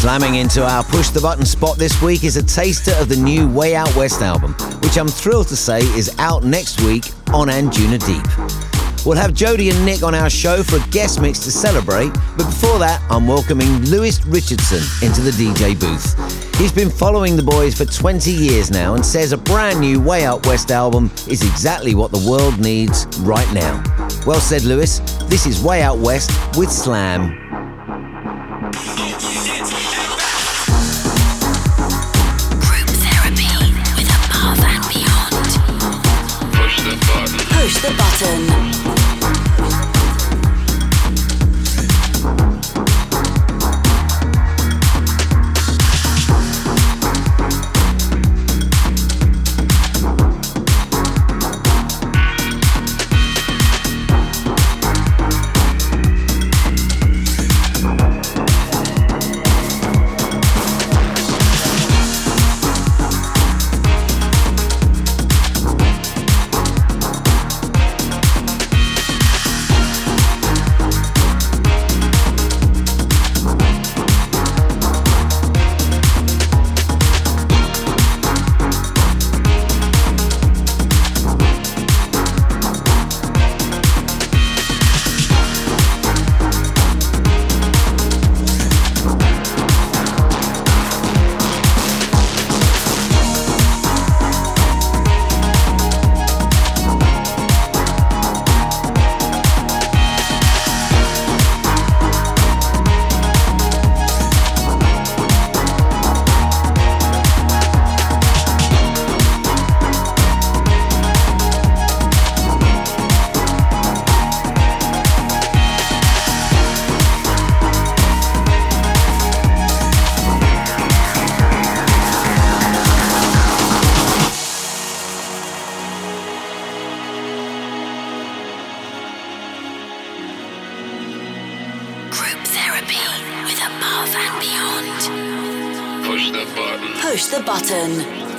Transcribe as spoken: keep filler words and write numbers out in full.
Slamming into our Push the Button spot this week is a taster of the new Way Out West album, which I'm thrilled to say is out next week on Anjuna Deep. We'll have Jody and Nick on our show for a guest mix to celebrate, but before that, I'm welcoming Lewis Richardson into the D J booth. He's been following the boys for twenty years now and says a brand new Way Out West album is exactly what the world needs right now. Well said, Lewis. This is Way Out West with Slam. Push the button. Push the button.